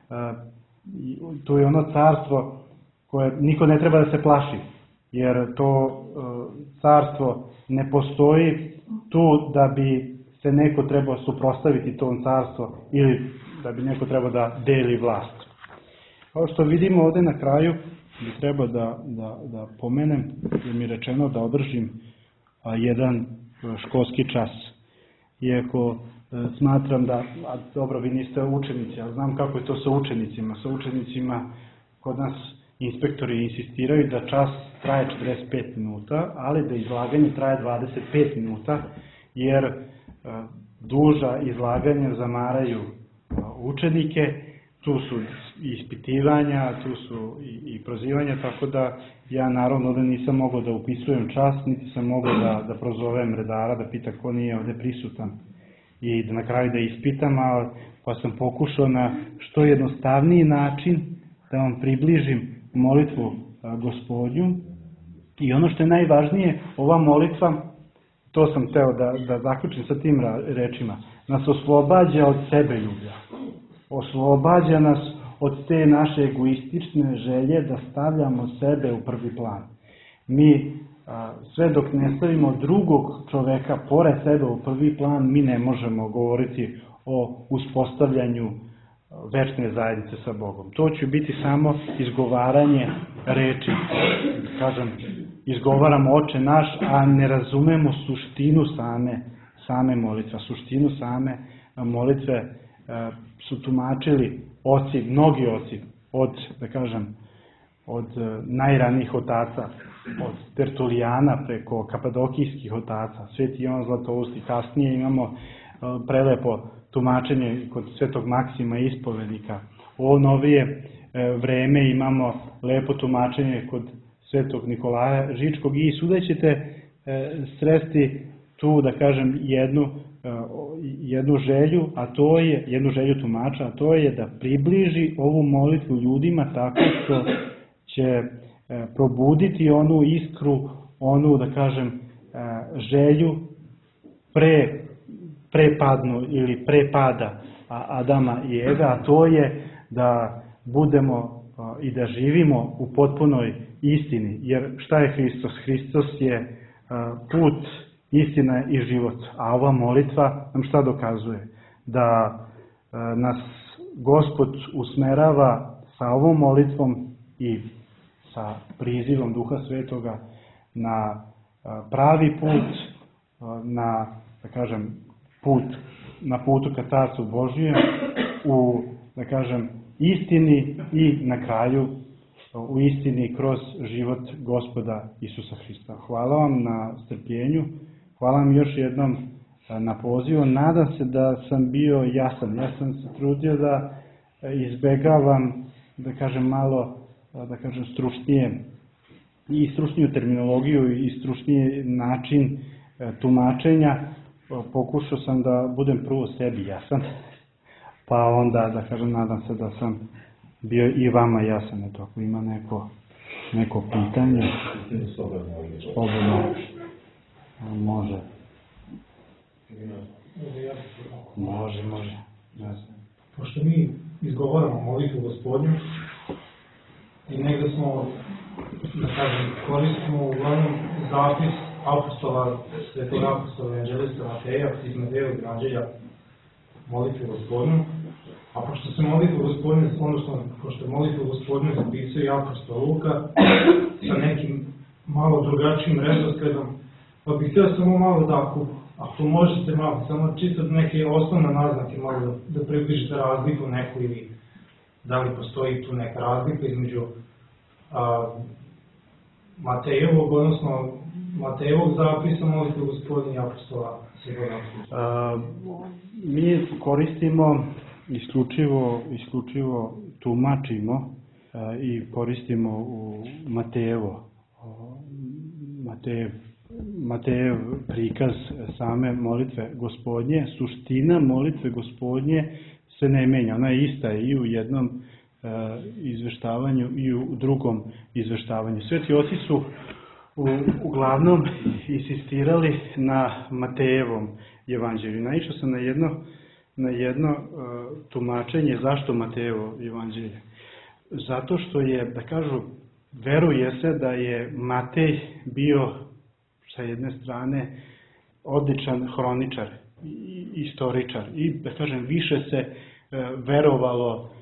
tu je ono carstvo koje niko ne treba da se plaši, jer to carstvo ne postoji tu da bi se neko trebao suprotstaviti tom carstvu ili da bi neko trebao da deli vlast. Kao što vidimo ovde na kraju, bi trebao da pomenem, jer mi je rečeno da održim jedan školski čas. Iako smatram da, dobro, vi niste učenici, ali znam kako je to sa učenicima. Sa učenicima kod nas inspektori insistiraju da čas traje 45 minuta, ali da izlaganje traje 25 minuta, jer duža izlaganja zamaraju učenike, tu su i ispitivanja, tu su i prozivanja, tako da ja naravno ovdje nisam mogao da upisujem čast, niti sam mogao da prozovem redara, da pita ko nije ovdje prisutan i da na kraju da ispitam, pa sam pokušao na što jednostavniji način da vam približim molitvu Gospodnju. I ono što je najvažnije, ova molitva, to sam teo da zaključim sa tim rečima, nas oslobađa od sebeljublja. Oslobađa nas od te naše egoistične želje da stavljamo sebe u prvi plan. Mi, sve dok ne stavimo drugog čoveka pored sebe u prvi plan, mi ne možemo govoriti o uspostavljanju večne zajednice sa Bogom. To će biti samo izgovaranje reči. Kažem, izgovaramo Oče naš, a ne razumemo suštinu same molitve. Suštinu same molitve su tumačili oci, mnogi oci, od najranijih otaca, od Tertulijana preko kapadokijskih otaca, Sveti Jovan Zlatousti. Kasnije imamo prelepo tumačenje kod Svetog Maksima Ispovednika. U ovo novije vreme imamo lepo tumačenje kod Svetog Nikolaja Žičkog i svuda ćete sresti tu, da kažem, jednu želju, a to je, jednu želju tumača, a to je da približi ovu molitvu ljudima tako što će probuditi onu iskru, onu, da kažem, želju prepadnu ili prepada Adama i Eve, a to je da budemo i da živimo u potpunoj istini. Jer šta je Hristos? Hristos je put, istina i život. A ova molitva nam šta dokazuje? Da nas Gospod usmerava sa ovom molitvom i sa prizivom Duha Svetoga na pravi put, na, da kažem, na putu ka Carstvu Božjem, u, da kažem, istini i na kraju u istini kroz život Gospoda Isusa Hrista. Hvala vam na strpljenju, hvala vam još jednom na pozivu. Nadam se da sam bio jasan. Ja sam se trudio da izbegavam, da kažem, malo, da kažem, stručniju terminologiju i stručniji način tumačenja. Pokušao sam da budem prvo sebi jasan, pa onda, da kažem, nadam se da sam bio i vama jasan. Eto, ako ima neko pitanje, slobodno može. Može. Pošto mi izgovaramo molitvu Gospodnju i negde smo, da kažem, koristimo uglavnom zapis Svetog apostola evanđelista Mateja iz Matejevog evanđelja molitvu Gospodnju, a pošto se molitvu Gospodnju, odnosno pošto molitvu Gospodnju zapisao i apostol Luka sa nekim malo drugačijim redosledom, pa bih htio samo malo da, ako možete malo, samo čisto neke osnovne naznake malo da približite razliku neku ili da li postoji tu neka razlika između Matejevog, odnosno Matejevog zapisa molitve Gospodnje i apostola Svetog. Mi koristimo isključivo tumačimo i koristimo u Matejev prikaz same molitve Gospodnje. Suština molitve Gospodnje se ne menja, ona je ista i u jednom izveštavanju i u drugom izveštavanju. Sveti oci su uglavnom insistirali na Matejevom evanđelju. Naišao sam na jedno tumačenje zašto Matejevo evanđelje. Zato što je, da kažu, veruje se da je Matej bio sa jedne strane odličan hroničar, istoričar i, da kažem, više se verovalo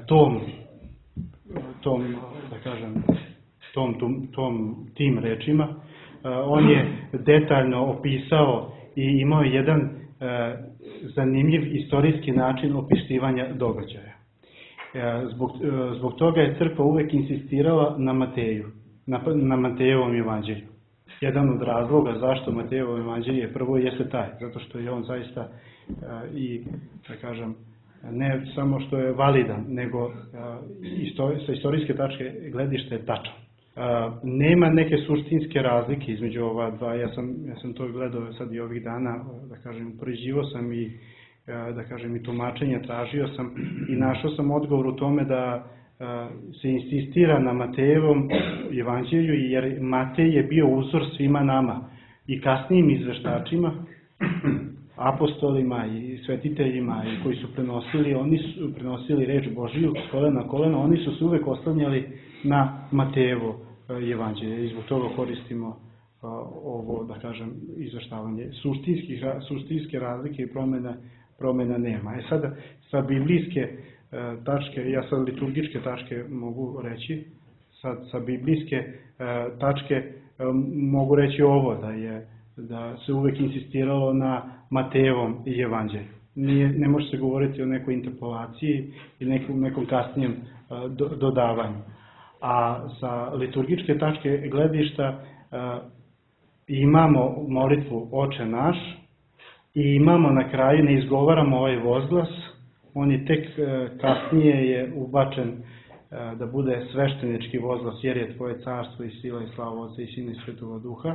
tim rečima. On je detaljno opisao i imao jedan zanimljiv istorijski način opisivanja događaja. Zbog toga je crkva uvek insistirala na Mateju, na Matejevom evanđelju. Jedan od razloga zašto Matejevo evanđelje prvo jeste taj, zato što je on zaista i, da kažem, ne samo što je validan, nego sa istorijske tačke gledišta je tačan. Nema neke suštinske razlike između ova dva, ja sam to gledao sad i ovih dana, da kažem, upoređivao sam i da kažem i tumačenje tražio sam i našao sam odgovor u tome da se insistira na Matejevom evanđelju, jer Matej je bio uzor svima nama i kasnijim izveštačima, apostolima i svetiteljima koji su prenosili, oni su prenosili reč Božiju s kolena na koleno, oni su se uvek oslanjali na Matejevo evanđelje i zbog toga koristimo ovo, da kažem, izveštavanje. Suštinske razlike i promjena nema. Sada, sa biblijske tačke, ja sad liturgičke tačke mogu reći, sad sa biblijske tačke mogu reći ovo, da se uvek insistiralo na Matejevom evanđelju. Ne može se govoriti o nekoj interpolaciji ili nekom kasnijem dodavanju. A sa liturgičke tačke gledišta imamo molitvu Oče naš i imamo na kraju, ne izgovaramo ovaj vozglas, on je tek kasnije je ubačen da bude sveštenički vozglas, jer je Tvoje carstvo i sila i slava Otca i Sina i Svetoga Duha.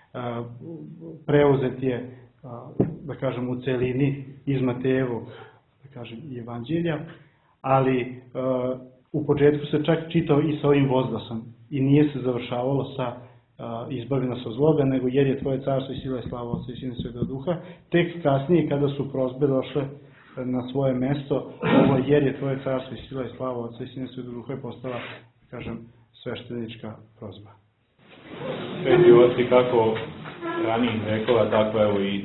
Preuzet je, da kažem, u celini iz Matejevog, da kažem, evanđelja, ali u početku se čak čitao i sa ovim vozglasom i nije se završavalo sa izbavi nas od zloga, nego jer je Tvoje carstvo i sila i slava Otca i Sina i Svetoga Duha. Tek kasnije, kada su prosbe došle na svoje mesto, ovo jer je Tvoje carstvo i sila i slava Otca i Sina i Svetoga Duha je postala, kažem, sveštenička prozba. Sveti oci kako ranijih vekova, tako evo i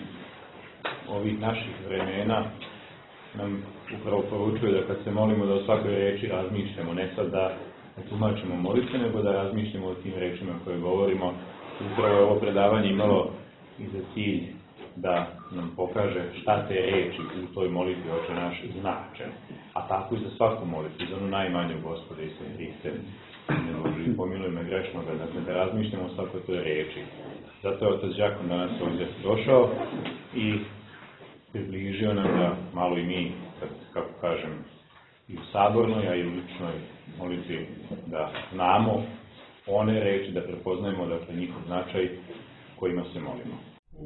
ovih naših vremena nam upravo poručuju da kad se molimo da o svakoj reči razmišljamo, ne sad da tumačimo molitve, nego da razmišljamo o tim rečima koje govorimo. Upravo je ovo predavanje imalo i za cilj da nam pokaže šta te reči u toj molitvi Oče naš znače, a tako i za svaku molitvu, za onu najmanju Gospode i sve Hriste, ne Boži, pomiluj me grešnoga, dakle da razmišljamo o svakoj toj reči. Zato je otac Đakon danas ovdje došao i približio nam da malo i mi, kako kažem, i u sabornoj, a i u ličnoj molitvi, da znamo one reči, da prepoznajemo dakle njihov značaj kojima se molimo.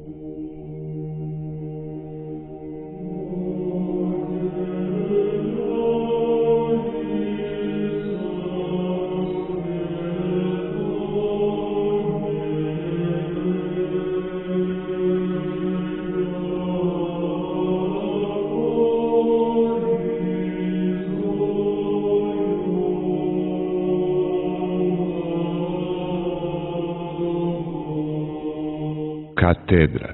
Katedra.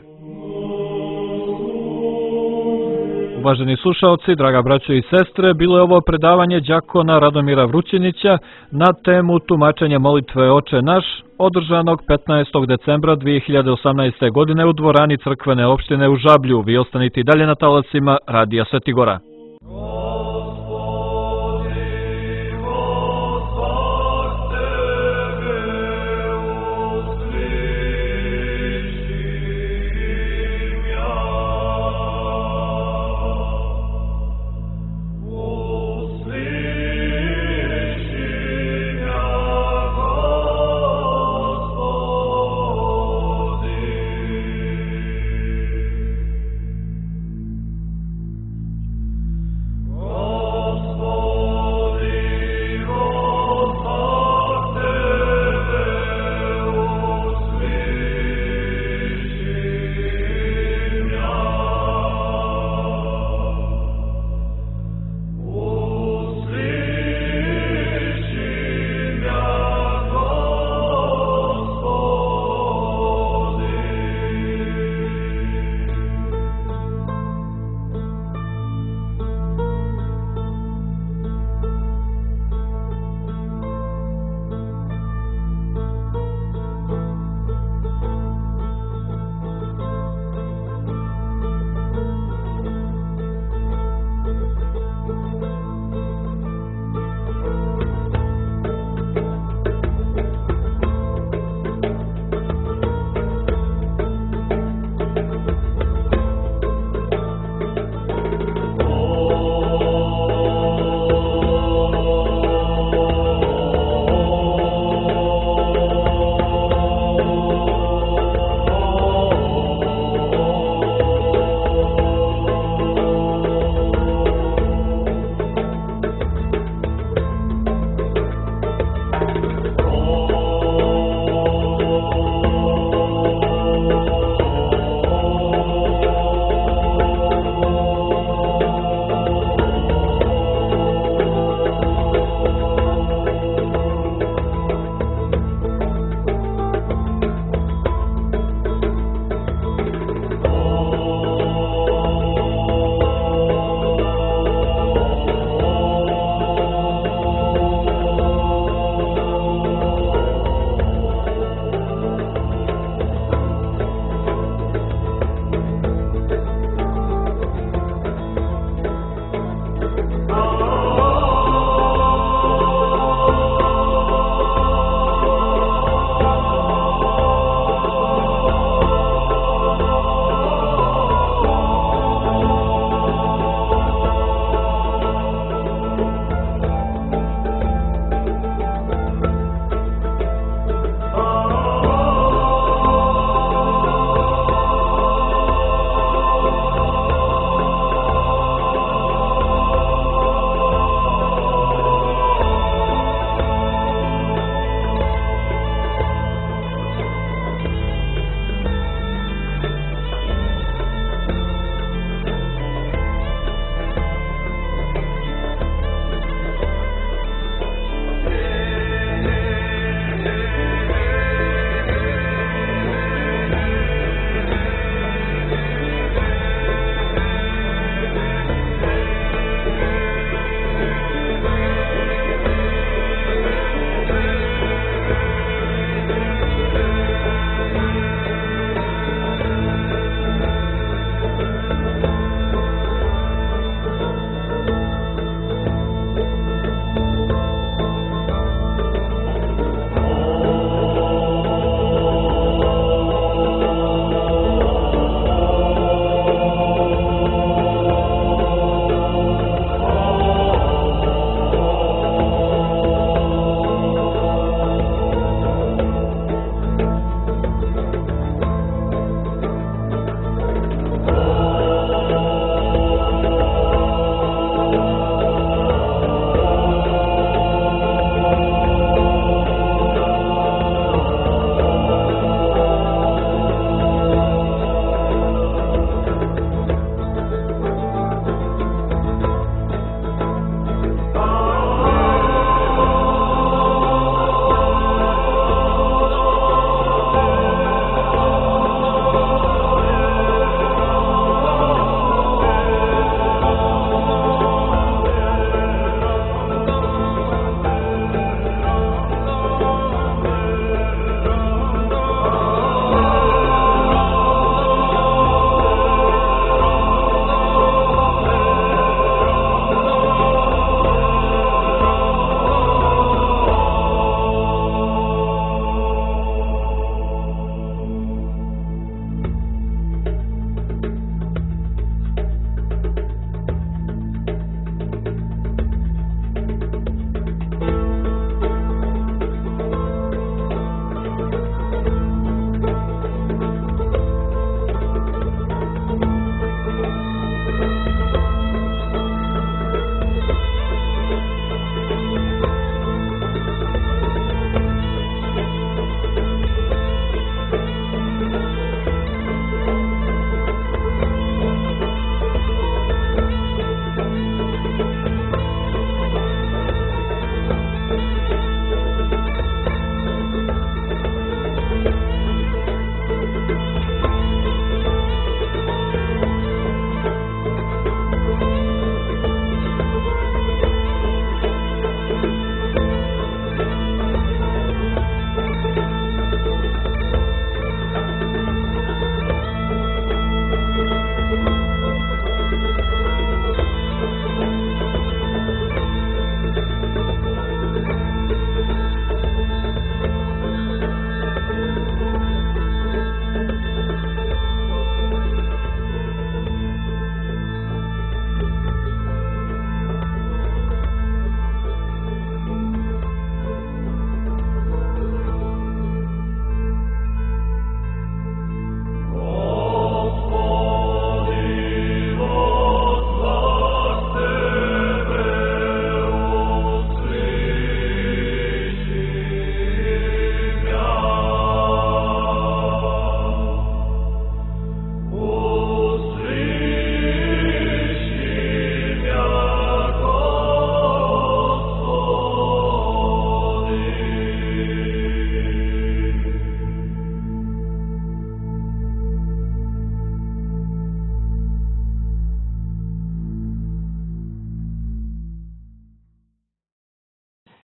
Uvaženi slušaoci, draga braćo i sestre, bilo je ovo predavanje đakona Radomira Vrućinića na temu tumačenja molitve Oče naš, održanog 15. decembra 2018. godine u dvorani crkvene opštine u Žablju. Vi ostanite i dalje na talasima Radija Svetigora.